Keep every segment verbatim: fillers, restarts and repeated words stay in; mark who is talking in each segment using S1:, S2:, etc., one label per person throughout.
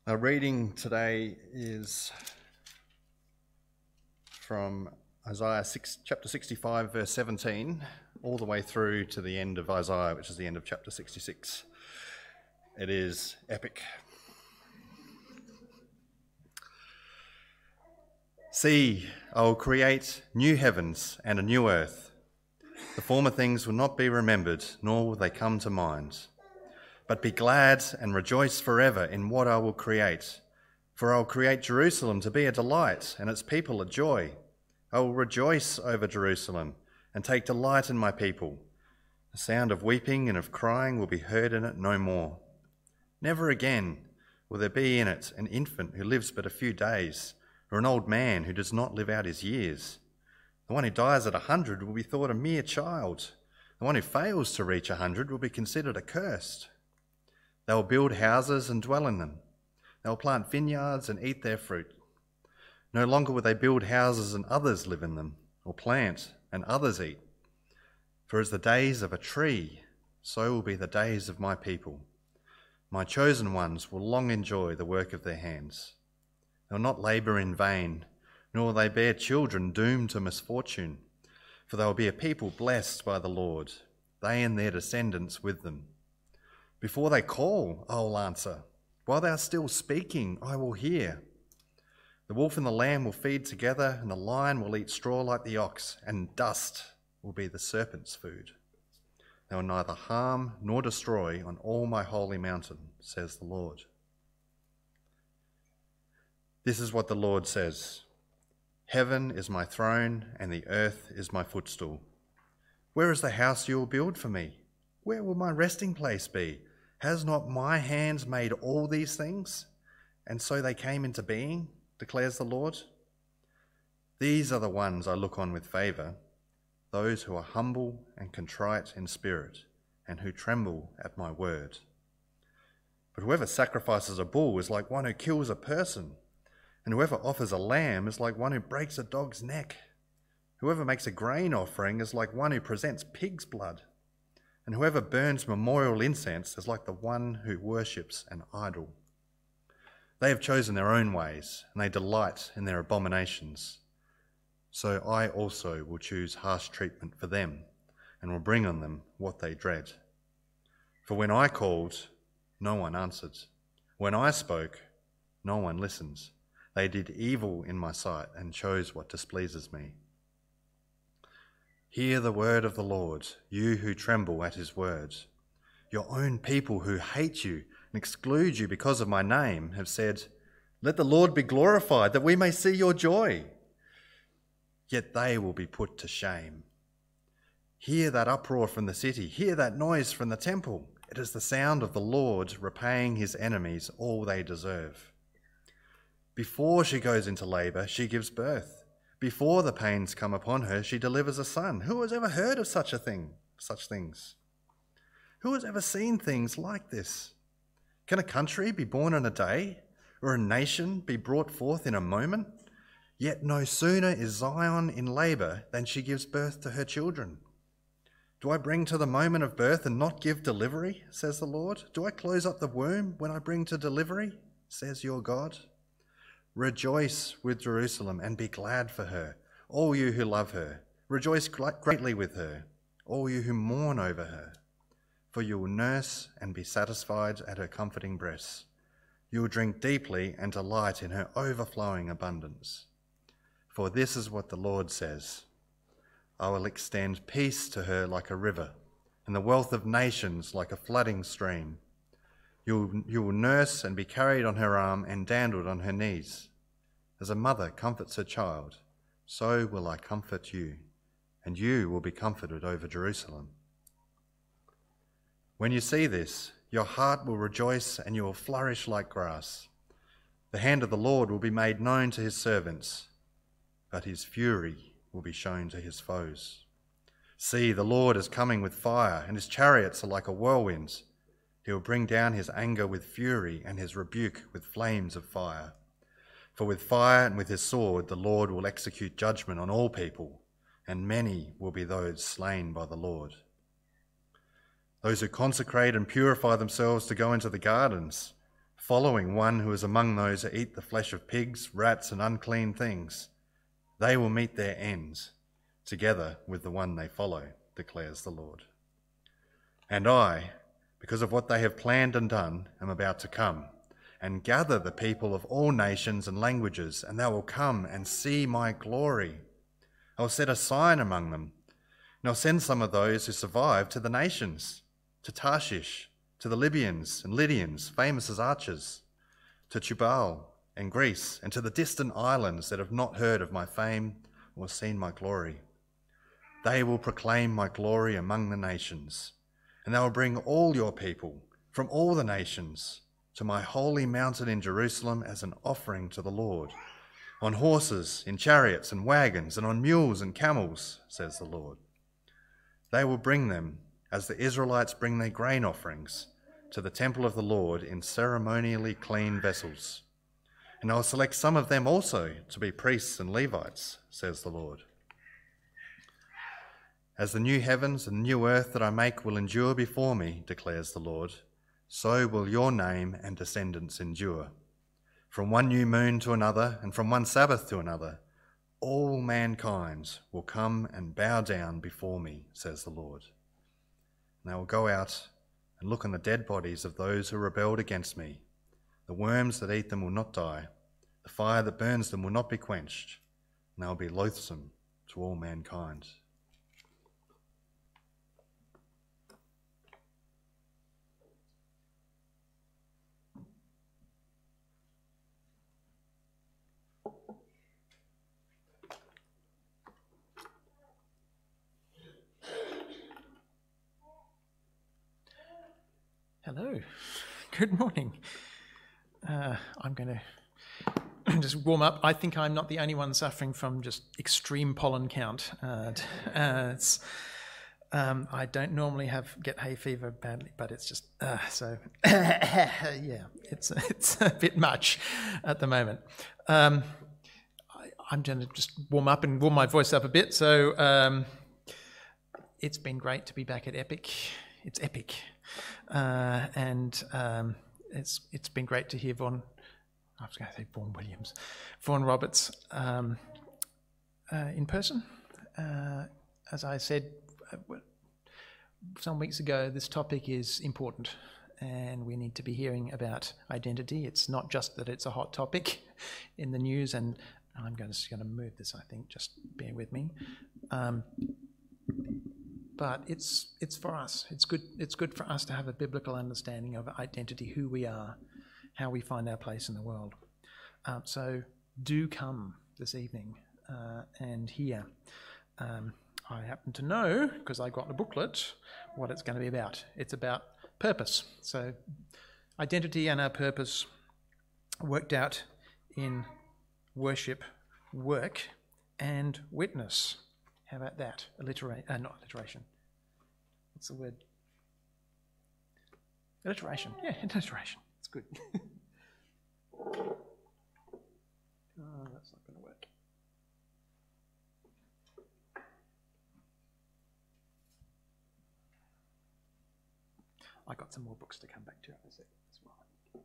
S1: Our reading today is from Isaiah six, chapter sixty-five, verse seventeen, all the way through to the end of Isaiah, which is the end of chapter sixty-six. It is epic. See, I will create new heavens and a new earth. The former things will not be remembered, nor will they come to mind. But be glad and rejoice forever in what I will create. For I will create Jerusalem to be a delight, and its people a joy. I will rejoice over Jerusalem and take delight in my people. The sound of weeping and of crying will be heard in it no more. Never again will there be in it an infant who lives but a few days, or an old man who does not live out his years. The one who dies at a hundred will be thought a mere child. The one who fails to reach a hundred will be considered accursed. They will build houses and dwell in them. They will plant vineyards and eat their fruit. No longer will they build houses and others live in them, or plant and others eat. For as the days of a tree, so will be the days of my people. My chosen ones will long enjoy the work of their hands. They will not labour in vain, nor will they bear children doomed to misfortune. For they will be a people blessed by the Lord, they and their descendants with them. Before they call, I will answer. While they are still speaking, I will hear. The wolf and the lamb will feed together, and the lion will eat straw like the ox, and dust will be the serpent's food. They will neither harm nor destroy on all my holy mountain, says the Lord. This is what the Lord says. Heaven is my throne, and the earth is my footstool. Where is the house you will build for me? Where will my resting place be? Has not my hands made all these things? And so they came into being, declares the Lord. These are the ones I look on with favour, those who are humble and contrite in spirit, and who tremble at my word. But whoever sacrifices a bull is like one who kills a person, and whoever offers a lamb is like one who breaks a dog's neck. Whoever makes a grain offering is like one who presents pig's blood. And whoever burns memorial incense is like the one who worships an idol. They have chosen their own ways, and they delight in their abominations. So I also will choose harsh treatment for them, and will bring on them what they dread. For when I called, no one answered. When I spoke, no one listens. They did evil in my sight, and chose what displeases me. Hear the word of the Lord, you who tremble at his word. Your own people who hate you and exclude you because of my name have said, let the Lord be glorified, that we may see your joy. Yet they will be put to shame. Hear that uproar from the city, hear that noise from the temple. It is the sound of the Lord repaying his enemies all they deserve. Before she goes into labour, she gives birth. Before the pains come upon her, she delivers a son. Who has ever heard of such a thing, such things? Who has ever seen things like this? Can a country be born in a day, or a nation be brought forth in a moment? Yet no sooner is Zion in labour than she gives birth to her children. Do I bring to the moment of birth and not give delivery, says the Lord? Do I close up the womb when I bring to delivery, says your God? Rejoice with Jerusalem and be glad for her, all you who love her. Rejoice greatly with her, all you who mourn over her. For you will nurse and be satisfied at her comforting breasts. You will drink deeply and delight in her overflowing abundance. For this is what the Lord says. I will extend peace to her like a river, and the wealth of nations like a flooding stream. You, you will nurse and be carried on her arm and dandled on her knees. As a mother comforts her child, so will I comfort you, and you will be comforted over Jerusalem. When you see this, your heart will rejoice and you will flourish like grass. The hand of the Lord will be made known to his servants, but his fury will be shown to his foes. See, the Lord is coming with fire, and his chariots are like a whirlwind. He will bring down his anger with fury and his rebuke with flames of fire. For with fire and with his sword the Lord will execute judgment on all people, and many will be those slain by the Lord. Those who consecrate and purify themselves to go into the gardens, following one who is among those who eat the flesh of pigs, rats, and unclean things. They will meet their ends together with the one they follow, declares the Lord. And I, because of what they have planned and done, am about to come and gather the people of all nations and languages, and they will come and see my glory. I will set a sign among them, and I'll send some of those who survive to the nations, to Tarshish, to the Libyans and Lydians, famous as archers, to Tubal and Greece, and to the distant islands that have not heard of my fame or seen my glory. They will proclaim my glory among the nations, and they will bring all your people from all the nations to my holy mountain in Jerusalem as an offering to the Lord, on horses, in chariots and wagons, and on mules and camels, says the Lord. They will bring them as the Israelites bring their grain offerings to the temple of the Lord in ceremonially clean vessels. And I will select some of them also to be priests and Levites, says the Lord. As the new heavens and new earth that I make will endure before me, declares the Lord, so will your name and descendants endure. From one new moon to another, and from one Sabbath to another, all mankind will come and bow down before me, says the Lord. And they will go out and look on the dead bodies of those who rebelled against me. The worms that eat them will not die. The fire that burns them will not be quenched. And they will be loathsome to all mankind.
S2: Hello, good morning. Uh, I'm going to just warm up. I think I'm not the only one suffering from just extreme pollen count. Uh, uh, it's, um, I don't normally have get hay fever badly, but it's just uh, so yeah, it's it's a bit much at the moment. Um, I, I'm going to just warm up and warm my voice up a bit. So um, it's been great to be back at Epic. It's epic. Uh, and um, it's it's been great to hear Vaughan, I was going to say Vaughan Williams, Vaughan Roberts um, uh, in person. Uh, as I said uh, some weeks ago, this topic is important and we need to be hearing about identity. It's not just that it's a hot topic in the news, and I'm going to, going to move this, I think, just bear with me. Um, But it's it's for us. It's good. It's good for us to have a biblical understanding of identity, who we are, how we find our place in the world. Um, so do come this evening uh, and hear. Um, I happen to know, because I got the booklet, what it's going to be about. It's about purpose. So identity and our purpose worked out in worship, work, and witness. How about that? Alliteration, uh, not alliteration. What's the word? Alliteration. Yeah, alliteration. It's good. Oh, that's not going to work. I got some more books to come back to as well.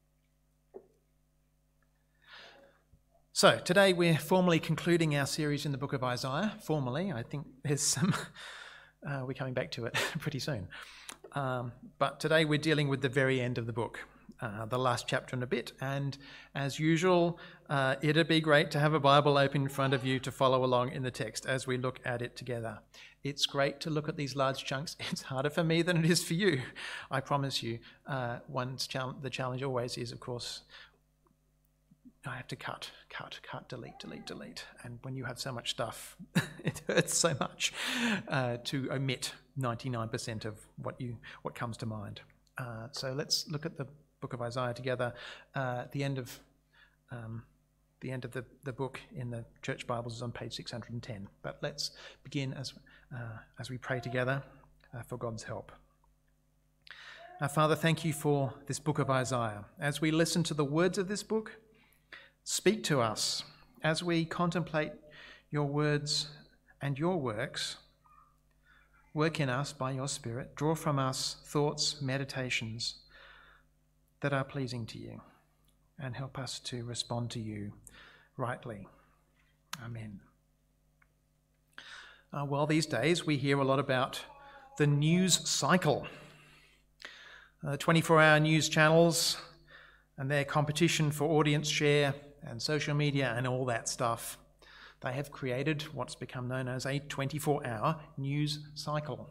S2: So today we're formally concluding our series in the book of Isaiah. Formally, I think there's some, uh, we're coming back to it pretty soon. Um, but today we're dealing with the very end of the book, uh, the last chapter and a bit. And as usual, uh, it'd be great to have a Bible open in front of you to follow along in the text as we look at it together. It's great to look at these large chunks. It's harder for me than it is for you, I promise you. Uh, one's chal- the challenge always is, of course, I have to cut, cut, cut, delete, delete, delete. And when you have so much stuff, it hurts so much uh, to omit ninety-nine percent of what you what comes to mind. Uh, so let's look at the book of Isaiah together. Uh, the end of um, the end of the, the book in the church Bibles is on page six hundred ten. But let's begin as uh, as we pray together uh, for God's help. Our Father, thank you for this book of Isaiah. As we listen to the words of this book, speak to us as we contemplate your words and your works. Work in us by your Spirit. Draw from us thoughts, meditations that are pleasing to you, and help us to respond to you rightly. Amen. Uh, well, these days we hear a lot about the news cycle. Uh, twenty-four hour news channels and their competition for audience share and social media and all that stuff. They have created what's become known as a twenty-four hour news cycle.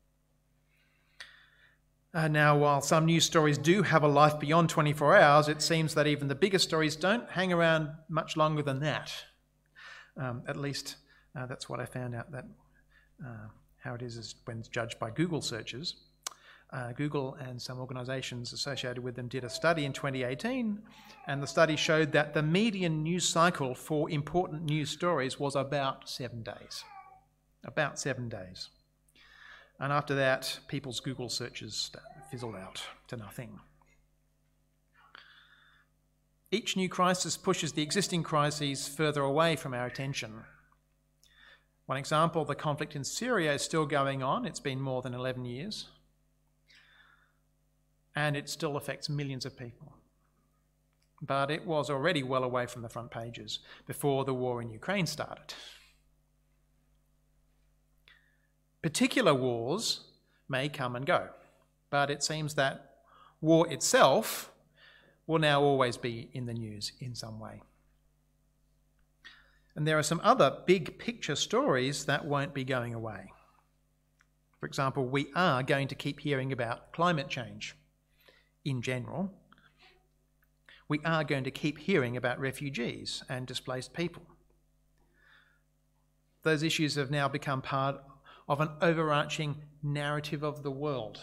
S2: Uh, now, while some news stories do have a life beyond twenty-four hours, it seems that even the biggest stories don't hang around much longer than that. Um, at least uh, that's what I found out, that uh, how it is, is when judged by Google searches. Uh, Google and some organisations associated with them did a study in twenty eighteen, and the study showed that the median news cycle for important news stories was about seven days. About seven days. And after that, people's Google searches fizzled out to nothing. Each new crisis pushes the existing crises further away from our attention. One example, the conflict in Syria is still going on. It's been more than eleven years. And it still affects millions of people. But it was already well away from the front pages before the war in Ukraine started. Particular wars may come and go, but it seems that war itself will now always be in the news in some way. And there are some other big picture stories that won't be going away. For example, we are going to keep hearing about climate change in general. We are going to keep hearing about refugees and displaced people. Those issues have now become part of an overarching narrative of the world.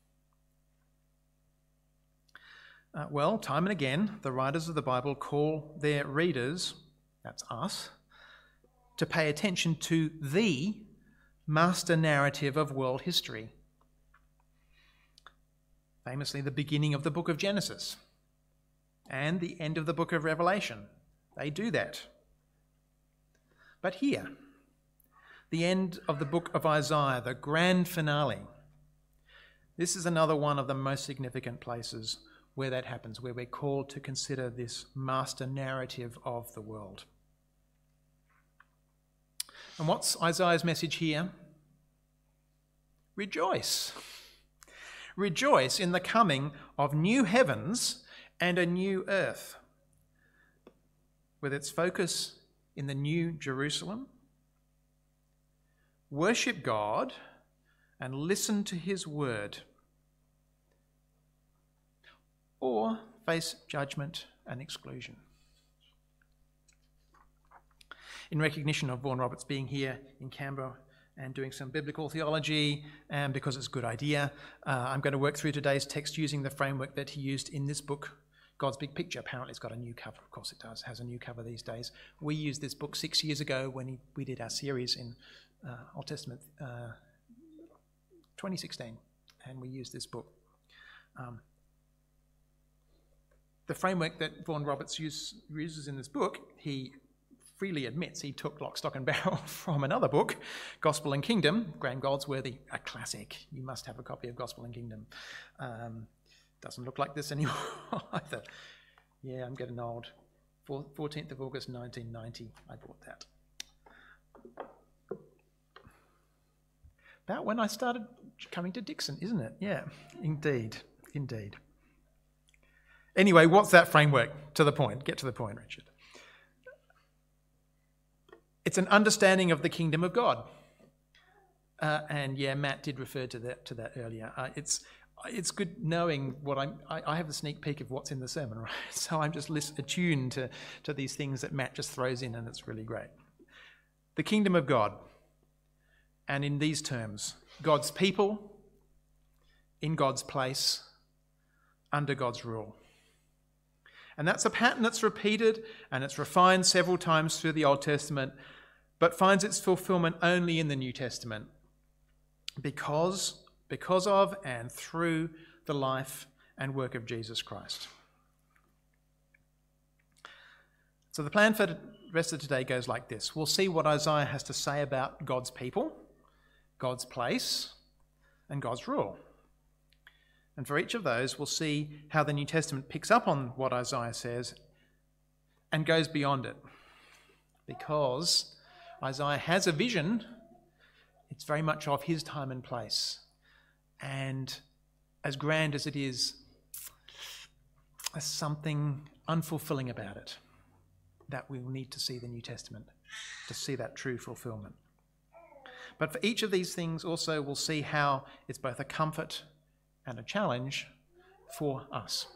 S2: Uh, well, time and again, the writers of the Bible call their readers, that's us, to pay attention to the master narrative of world history. Famously, the beginning of the book of Genesis and the end of the book of Revelation. They do that. But here, the end of the book of Isaiah, the grand finale, this is another one of the most significant places where that happens, where we're called to consider this master narrative of the world. And what's Isaiah's message here? Rejoice. Rejoice in the coming of new heavens and a new earth, with its focus in the new Jerusalem. Worship God and listen to his word, or face judgment and exclusion. In recognition of Vaughan Roberts being here in Canberra and doing some biblical theology, and because it's a good idea, uh, I'm going to work through today's text using the framework that he used in this book, God's Big Picture. Apparently it's got a new cover. Of course it does, has a new cover these days. We used this book six years ago when he, we did our series in uh, Old Testament, uh, twenty sixteen, and we used this book. Um, the framework that Vaughan Roberts use, uses in this book, he freely admits he took lock, stock and barrel from another book, Gospel and Kingdom, Graham Goldsworthy, a classic. You must have a copy of Gospel and Kingdom. Um, doesn't look like this anymore either. Yeah, I'm getting old. fourteenth of August nineteen ninety, I bought that. About when I started coming to Dixon, isn't it? Yeah, indeed, indeed. Anyway, what's that framework? To the point. Get to the point, Richard. It's an understanding of the kingdom of God. Uh, and yeah, Matt did refer to that to that earlier. Uh, it's it's good knowing what I'm. I, I have the sneak peek of what's in the sermon, right? So I'm just list, attuned to to these things that Matt just throws in, and it's really great. The kingdom of God, and in these terms, God's people in God's place, under God's rule. And that's a pattern that's repeated and it's refined several times through the Old Testament, but finds its fulfillment only in the New Testament because, because of and through the life and work of Jesus Christ. So the plan for the rest of today goes like this. We'll see what Isaiah has to say about God's people, God's place, and God's rule. And for each of those, we'll see how the New Testament picks up on what Isaiah says and goes beyond it. Because Isaiah has a vision, it's very much of his time and place. And as grand as it is, there's something unfulfilling about it that we will need to see the New Testament to see that true fulfillment. But for each of these things also we'll see how it's both a comfort and a challenge for us.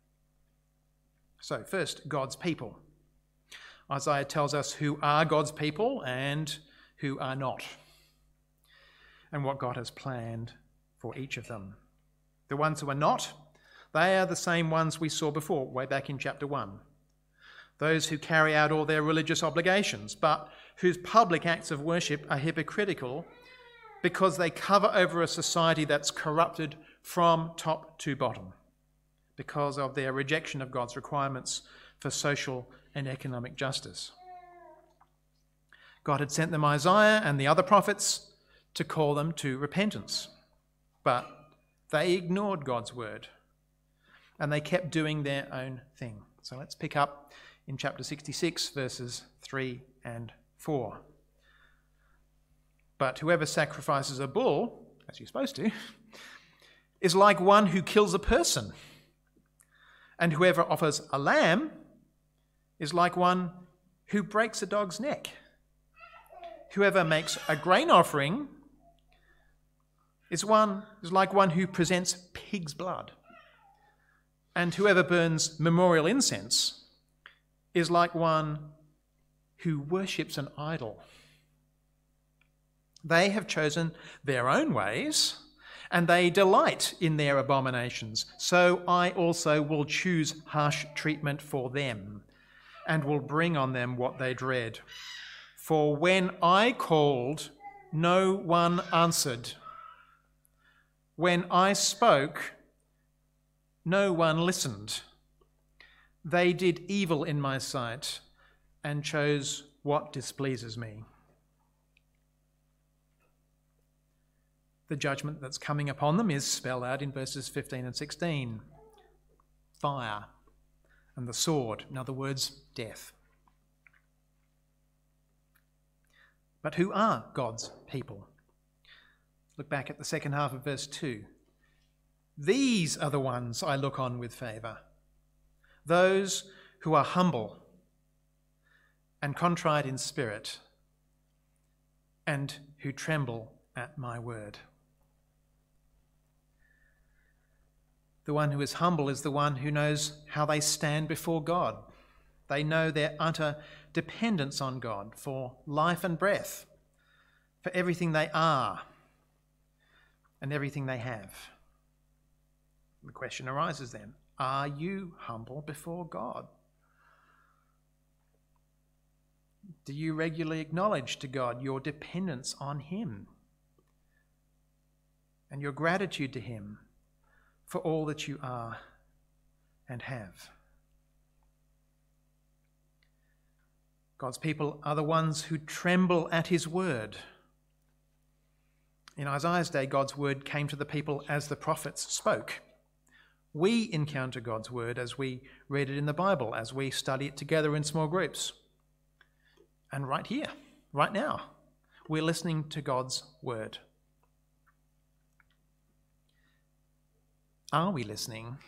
S2: So first, God's people. Isaiah tells us who are God's people and who are not, and what God has planned for each of them. The ones who are not, they are the same ones we saw before, way back in chapter one. Those who carry out all their religious obligations, but whose public acts of worship are hypocritical because they cover over a society that's corrupted from top to bottom because of their rejection of God's requirements for social and economic justice. God had sent them Isaiah and the other prophets to call them to repentance, but they ignored God's word and they kept doing their own thing. So let's pick up in chapter sixty-six, verses three and four. But whoever sacrifices a bull, as you're supposed to, is like one who kills a person. And whoever offers a lamb is like one who breaks a dog's neck. Whoever makes a grain offering is one is like one who presents pig's blood. And whoever burns memorial incense is like one who worships an idol. They have chosen their own ways, and they delight in their abominations. So I also will choose harsh treatment for them, and will bring on them what they dread. For when I called, no one answered. When I spoke, no one listened. They did evil in my sight and chose what displeases me. The judgment that's coming upon them is spelled out in verses fifteen and sixteen. Fire and the sword, in other words, death. But who are God's people? Look back at the second half of verse two. These are the ones I look on with favour, those who are humble and contrite in spirit, and who tremble at my word. The one who is humble is the one who knows how they stand before God. They know their utter dependence on God for life and breath, for everything they are and everything they have. The question arises then, are you humble before God? Do you regularly acknowledge to God your dependence on him and your gratitude to him for all that you are and have? God's people are the ones who tremble at his word. In Isaiah's day, God's word came to the people as the prophets spoke. We encounter God's word as we read it in the Bible, as we study it together in small groups. And right here, right now, we're listening to God's word. Are we listening?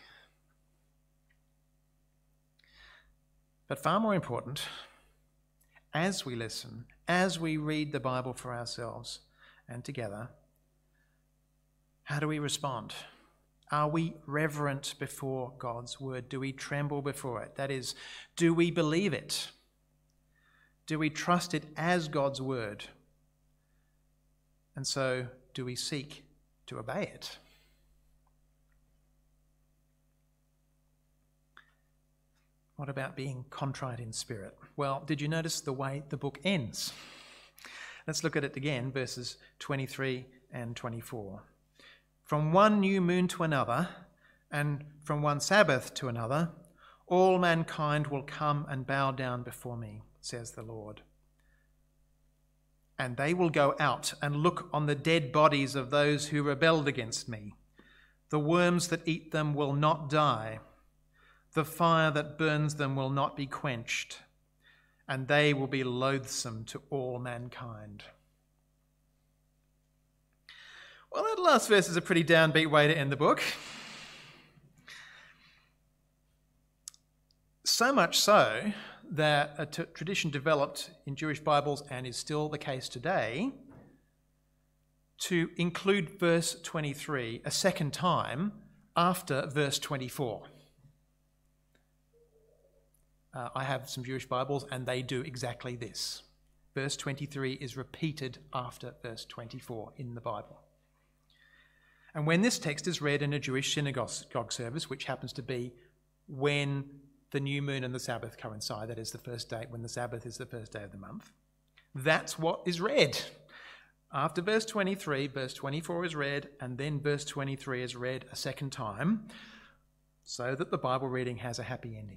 S2: But far more important, as we listen, as we read the Bible for ourselves and together, how do we respond? Are we reverent before God's word? Do we tremble before it? That is, do we believe it? Do we trust it as God's word? And so, do we seek to obey it? What about being contrite in spirit? Well, did you notice the way the book ends? Let's look at it again, verses twenty-three and twenty-four. From one new moon to another, and from one Sabbath to another, all mankind will come and bow down before me, says the Lord. And they will go out and look on the dead bodies of those who rebelled against me, The worms that eat them will not die. The fire that burns them will not be quenched, and they will be loathsome to all mankind. Well, that last verse is a pretty downbeat way to end the book. So much so that a t- tradition developed in Jewish Bibles, and is still the case today, to include verse twenty-three a second time after verse twenty-four. Uh, I have some Jewish Bibles and they do exactly this. Verse twenty-three is repeated after verse twenty-four in the Bible. And when this text is read in a Jewish synagogue service, which happens to be when the new moon and the Sabbath coincide, that is the first day, when the Sabbath is the first day of the month, that's what is read. After verse twenty-three, verse twenty-four is read, and then verse twenty-three is read a second time, so that the Bible reading has a happy ending.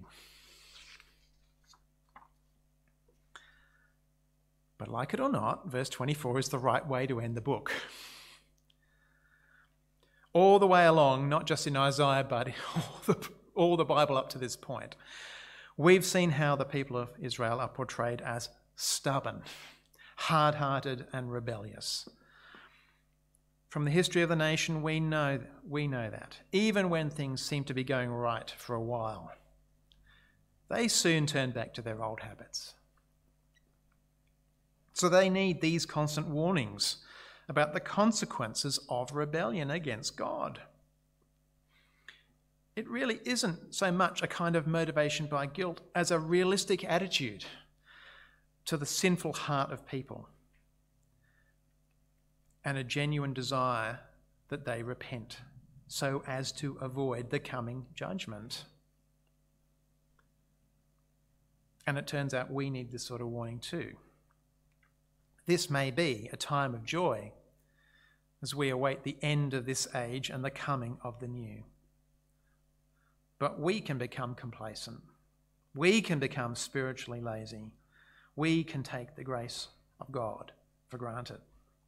S2: But like it or not, verse twenty-four is the right way to end the book. All the way along, not just in Isaiah, but all the, all the Bible up to this point, we've seen how the people of Israel are portrayed as stubborn, hard-hearted and rebellious. From the history of the nation, we know, we know that. Even when things seem to be going right for a while, they soon turn back to their old habits. So they need these constant warnings about the consequences of rebellion against God. It really isn't so much a kind of motivation by guilt as a realistic attitude to the sinful heart of people and a genuine desire that they repent so as to avoid the coming judgment. And it turns out we need this sort of warning too. This may be a time of joy as we await the end of this age and the coming of the new. But we can become complacent. We can become spiritually lazy. We can take the grace of God for granted.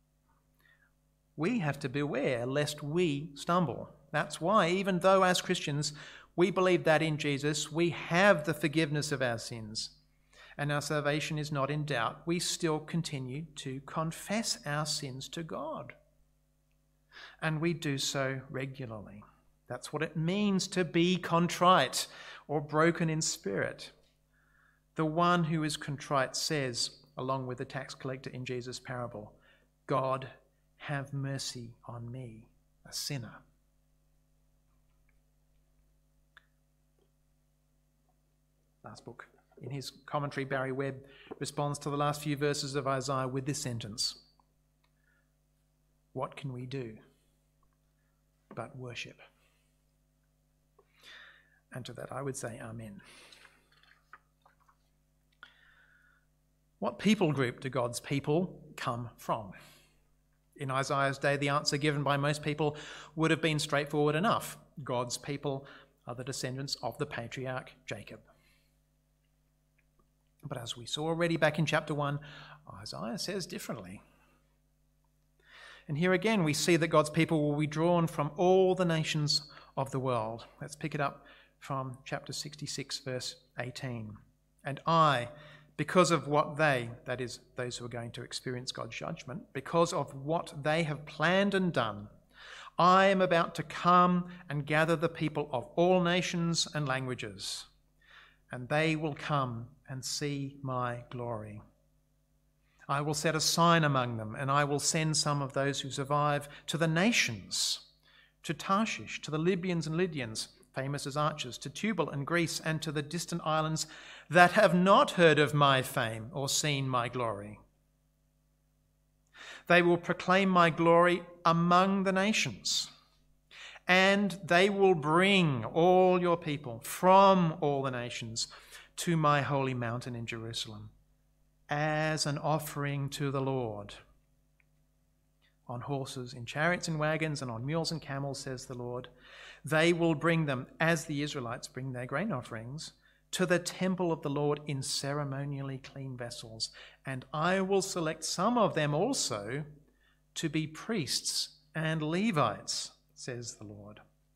S2: We have to beware lest we stumble. That's why, even though as Christians we believe that in Jesus we have the forgiveness of our sins, and our salvation is not in doubt, we still continue to confess our sins to God. And we do so regularly. That's what it means to be contrite or broken in spirit. The one who is contrite says, along with the tax collector in Jesus' parable, God, have mercy on me, a sinner. Last book. In his commentary, Barry Webb responds to the last few verses of Isaiah with this sentence: what can we do but worship? And to that I would say amen. What people group do God's people come from? In Isaiah's day, the answer given by most people would have been straightforward enough. God's people are the descendants of the patriarch Jacob. But as we saw already back in chapter one, Isaiah says differently. And here again we see that God's people will be drawn from all the nations of the world. Let's pick it up from chapter sixty-six, verse eighteen. And I, because of what they, that is, those who are going to experience God's judgment, because of what they have planned and done, I am about to come and gather the people of all nations and languages, and they will come and see my glory. I will set a sign among them, and I will send some of those who survive to the nations, to Tarshish, to the Libyans and Lydians, famous as archers, to Tubal and Greece, and to the distant islands that have not heard of my fame or seen my glory. They will proclaim my glory among the nations, and they will bring all your people from all the nations to my holy mountain in Jerusalem as an offering to the Lord. On horses, in chariots and wagons, and on mules and camels, says the Lord. They will bring them, as the Israelites bring their grain offerings, to the temple of the Lord in ceremonially clean vessels. And I will select some of them also to be priests and Levites, says the Lord.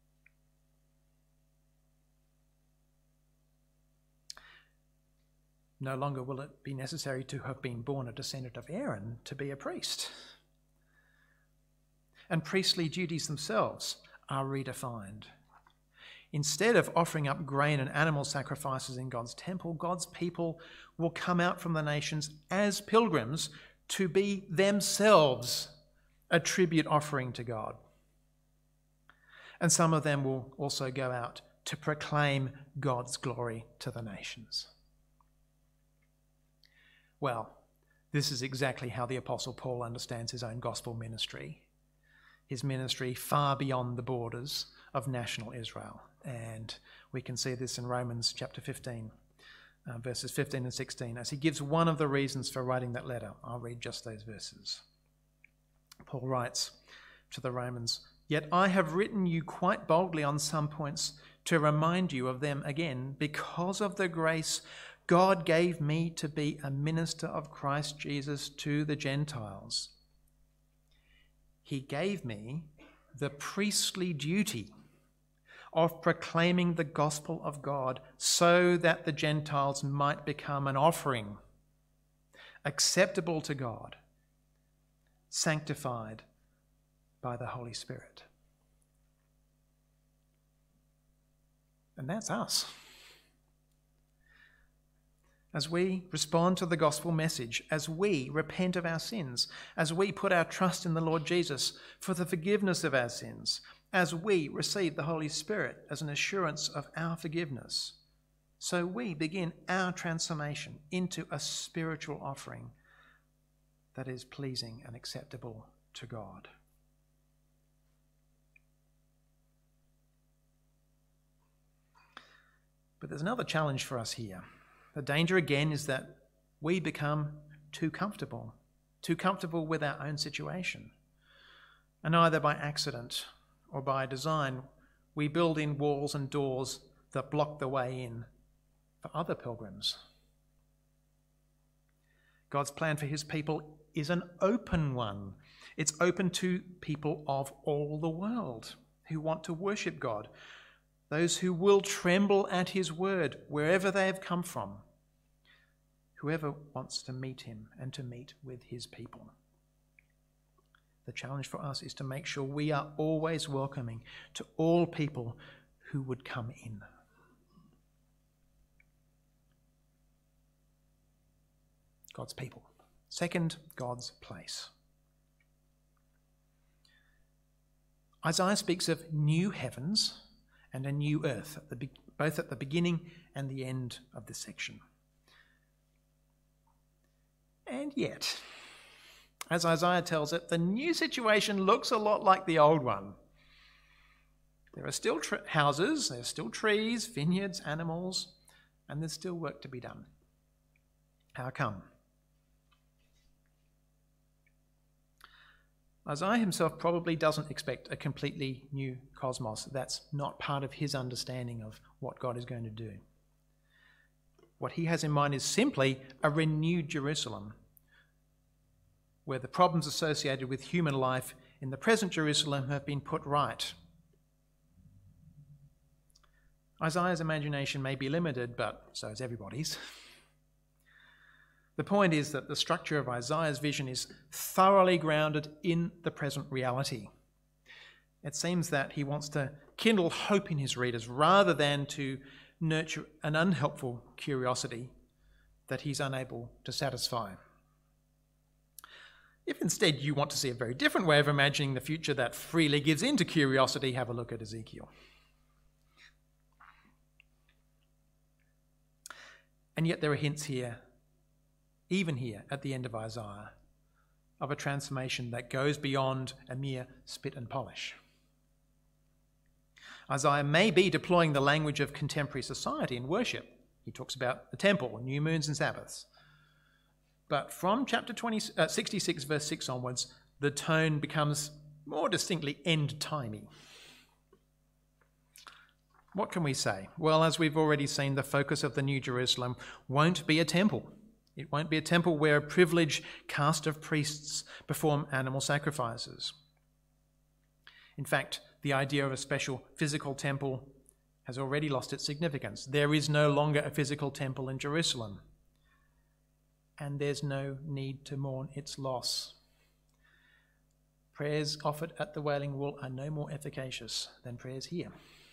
S2: No longer will it be necessary to have been born a descendant of Aaron to be a priest. And priestly duties themselves are redefined. Instead of offering up grain and animal sacrifices in God's temple, God's people will come out from the nations as pilgrims to be themselves a tribute offering to God. And some of them will also go out to proclaim God's glory to the nations. Well, this is exactly how the Apostle Paul understands his own gospel ministry. His ministry far beyond the borders of national Israel. And we can see this in Romans chapter fifteen, uh, verses fifteen and sixteen, as he gives one of the reasons for writing that letter. I'll read just those verses. Paul writes to the Romans, "Yet I have written you quite boldly on some points to remind you of them again, because of the grace God gave me to be a minister of Christ Jesus to the Gentiles. He gave me the priestly duty of proclaiming the gospel of God so that the Gentiles might become an offering acceptable to God, sanctified by the Holy Spirit." And that's us. As we respond to the gospel message, as we repent of our sins, as we put our trust in the Lord Jesus for the forgiveness of our sins, as we receive the Holy Spirit as an assurance of our forgiveness, so we begin our transformation into a spiritual offering that is pleasing and acceptable to God. But there's another challenge for us here. The danger again is that we become too comfortable, too comfortable with our own situation. And either by accident or by design, we build in walls and doors that block the way in for other pilgrims. God's plan for his people is an open one. It's open to people of all the world who want to worship God, those who will tremble at his word wherever they have come from, whoever wants to meet him and to meet with his people. The challenge for us is to make sure we are always welcoming to all people who would come in. God's people. Second, God's place. Isaiah speaks of new heavens and a new earth, at the be- both at the beginning and the end of this section. And yet, as Isaiah tells it, the new situation looks a lot like the old one. There are still tr- houses, there's still trees, vineyards, animals, and there's still work to be done. How come? Isaiah himself probably doesn't expect a completely new cosmos. That's not part of his understanding of what God is going to do. What he has in mind is simply a renewed Jerusalem, where the problems associated with human life in the present Jerusalem have been put right. Isaiah's imagination may be limited, but so is everybody's. The point is that the structure of Isaiah's vision is thoroughly grounded in the present reality. It seems that he wants to kindle hope in his readers rather than to nurture an unhelpful curiosity that he's unable to satisfy. If instead you want to see a very different way of imagining the future that freely gives in to curiosity, have a look at Ezekiel. And yet there are hints here, even here at the end of Isaiah, of a transformation that goes beyond a mere spit and polish. Isaiah may be deploying the language of contemporary society in worship. He talks about the temple, new moons and Sabbaths. But from chapter twenty, uh, sixty-six, verse six onwards, the tone becomes more distinctly end-timey. What can we say? Well, as we've already seen, the focus of the New Jerusalem won't be a temple. It won't be a temple where a privileged caste of priests perform animal sacrifices. In fact, the idea of a special physical temple has already lost its significance. There is no longer a physical temple in Jerusalem. and there's no need to mourn its loss. Prayers offered at the Wailing Wall are no more efficacious than prayers here.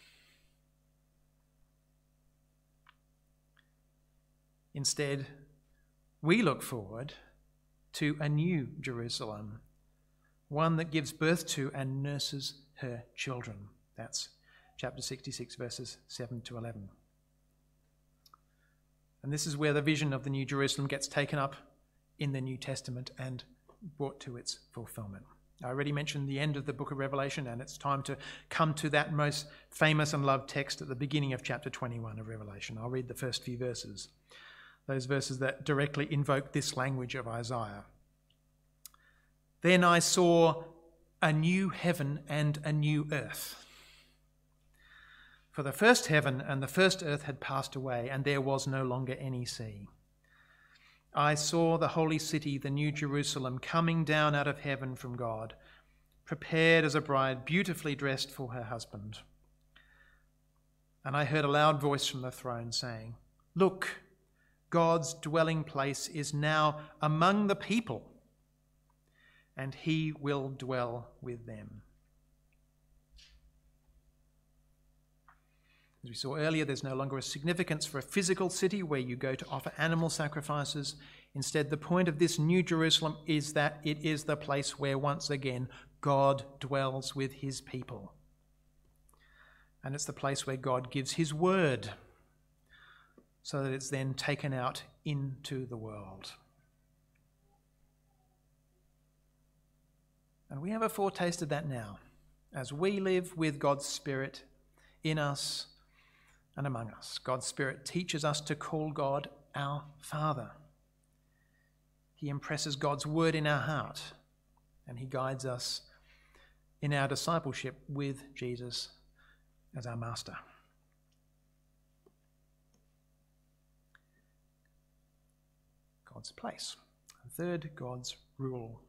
S2: Instead, we look forward to a new Jerusalem, one that gives birth to and nurses her children. That's chapter sixty-six, verses seven to eleven. And this is where the vision of the New Jerusalem gets taken up in the New Testament and brought to its fulfillment. I already mentioned the end of the book of Revelation, and it's time to come to that most famous and loved text at the beginning of chapter twenty-one of Revelation. I'll read the first few verses, those verses that directly invoke this language of Isaiah. Then I saw a new heaven and a new earth. For the first heaven and the first earth had passed away, and there was no longer any sea. I saw the holy city, the new Jerusalem, coming down out of heaven from God, prepared as a bride, beautifully dressed for her husband. And I heard a loud voice from the throne saying, "Look, God's dwelling place is now among the people, and he will dwell with them." As we saw earlier, there's no longer a significance for a physical city where you go to offer animal sacrifices. Instead, the point of this new Jerusalem is that it is the place where once again God dwells with his people. And it's the place where God gives his word so that it's then taken out into the world. And we have a foretaste of that now, as we live with God's Spirit in us and among us. God's Spirit teaches us to call God our Father. He impresses God's word in our heart, and he guides us in our discipleship with Jesus as our Master. God's place. Third, God's rule.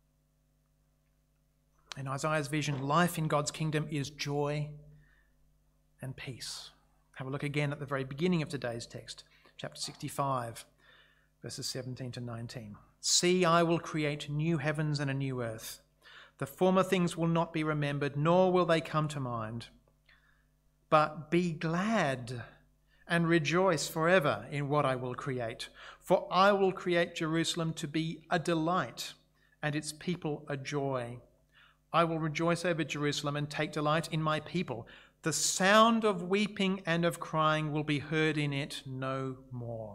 S2: In Isaiah's vision, life in God's kingdom is joy and peace. Have a look again at the very beginning of today's text, chapter sixty-five, verses seventeen to nineteen. See, I will create new heavens and a new earth. The former things will not be remembered, nor will they come to mind. But be glad and rejoice forever in what I will create. For I will create Jerusalem to be a delight, and its people a joy. I will rejoice over Jerusalem and take delight in my people. The sound of weeping and of crying will be heard in it no more.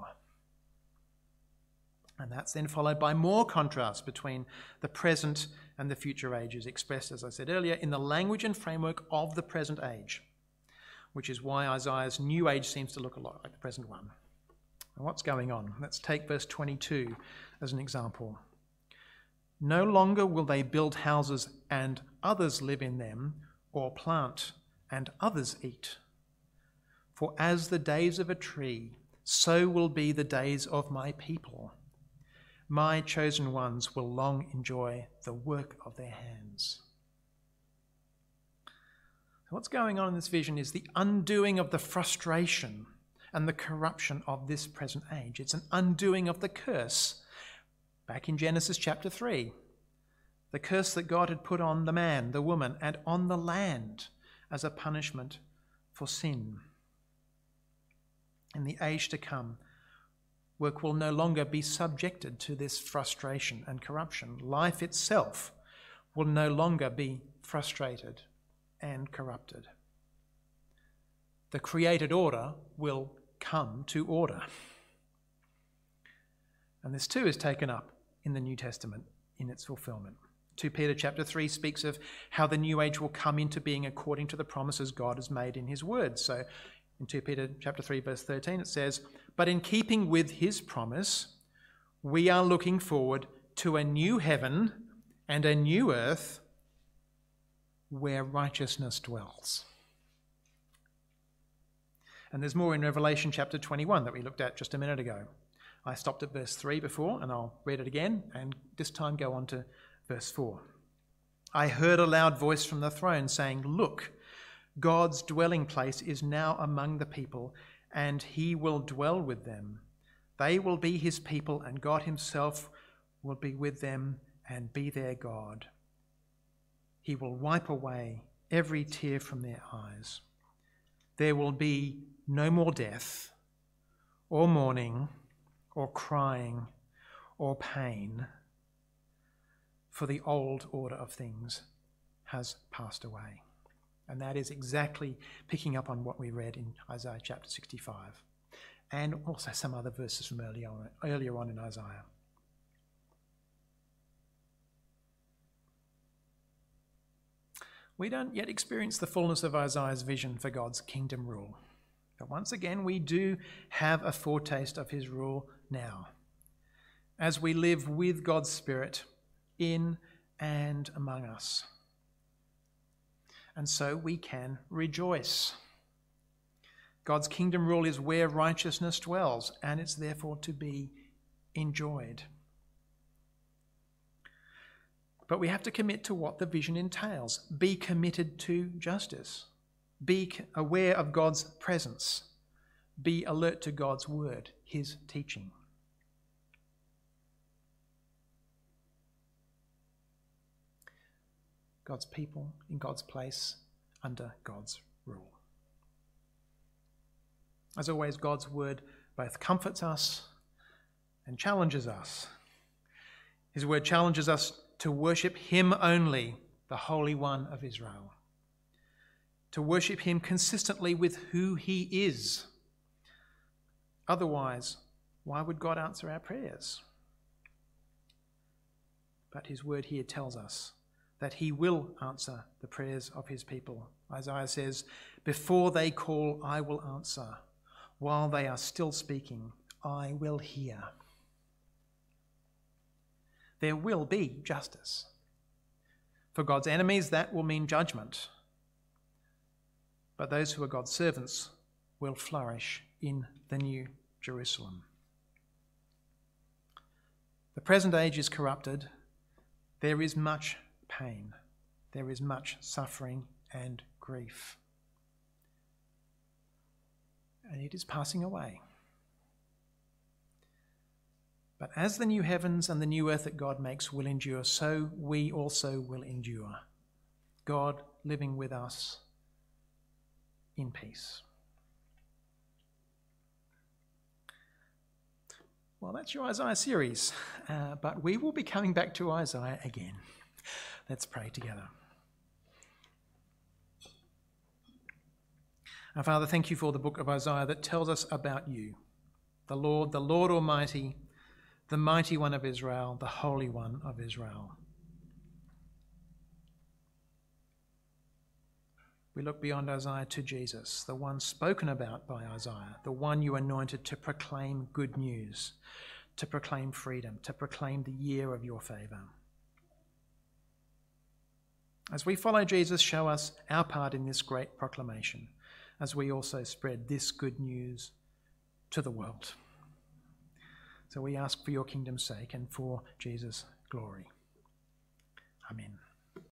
S2: And that's then followed by more contrast between the present and the future ages, expressed, as I said earlier, in the language and framework of the present age, which is why Isaiah's new age seems to look a lot like the present one. And what's going on? Let's take verse twenty-two as an example. No longer will they build houses and others live in them, or plant and others eat. For as the days of a tree, so will be the days of my people. My chosen ones will long enjoy the work of their hands. So what's going on in this vision is the undoing of the frustration and the corruption of this present age. It's an undoing of the curse. Back in Genesis chapter three, the curse that God had put on the man, the woman, and on the land as a punishment for sin. In the age to come, work will no longer be subjected to this frustration and corruption. Life itself will no longer be frustrated and corrupted. The created order will come to order. And this too is taken up in the New Testament in its fulfillment. Second Peter chapter three speaks of how the new age will come into being according to the promises God has made in his word. So in Second Peter chapter three verse thirteen it says, "But in keeping with his promise, we are looking forward to a new heaven and a new earth where righteousness dwells." And there's more in Revelation chapter twenty-one that we looked at just a minute ago. I stopped at verse three before, and I'll read it again, and this time go on to verse four. I heard a loud voice from the throne saying, "Look, God's dwelling place is now among the people, and he will dwell with them. They will be his people, and God himself will be with them and be their God. He will wipe away every tear from their eyes. There will be no more death, or mourning, or crying, or pain, for the old order of things has passed away. And that is exactly picking up on what we read in Isaiah chapter sixty-five, and also some other verses from earlier on, earlier on in Isaiah. We don't yet experience the fullness of Isaiah's vision for God's kingdom rule. But once again, we do have a foretaste of his rule now, as we live with God's Spirit in and among us. And so we can rejoice. God's kingdom rule is where righteousness dwells, and it's therefore to be enjoyed. But we have to commit to what the vision entails. Be committed to justice. Be aware of God's presence. Be alert to God's word, his teaching. God's people in God's place under God's rule. As always, God's word both comforts us and challenges us. His word challenges us to worship him only, the Holy One of Israel. To worship him consistently with who he is. Otherwise, why would God answer our prayers? But his word here tells us that he will answer the prayers of his people. Isaiah says, "Before they call, I will answer. While they are still speaking, I will hear." There will be justice. For God's enemies, that will mean judgment. But those who are God's servants will flourish in the New Jerusalem. The present age is corrupted. There is much pain. There is much suffering and grief. And it is passing away. But as the new heavens and the new earth that God makes will endure, so we also will endure. God living with us in peace. Well, that's your Isaiah series, uh, but we will be coming back to Isaiah again. Let's pray together. Our Father, thank you for the book of Isaiah that tells us about you, the Lord, the Lord Almighty, the mighty one of Israel, the Holy One of Israel. We look beyond Isaiah to Jesus, the one spoken about by Isaiah, the one you anointed to proclaim good news, to proclaim freedom, to proclaim the year of your favour. As we follow Jesus, show us our part in this great proclamation, as we also spread this good news to the world. So we ask for your kingdom's sake and for Jesus' glory. Amen.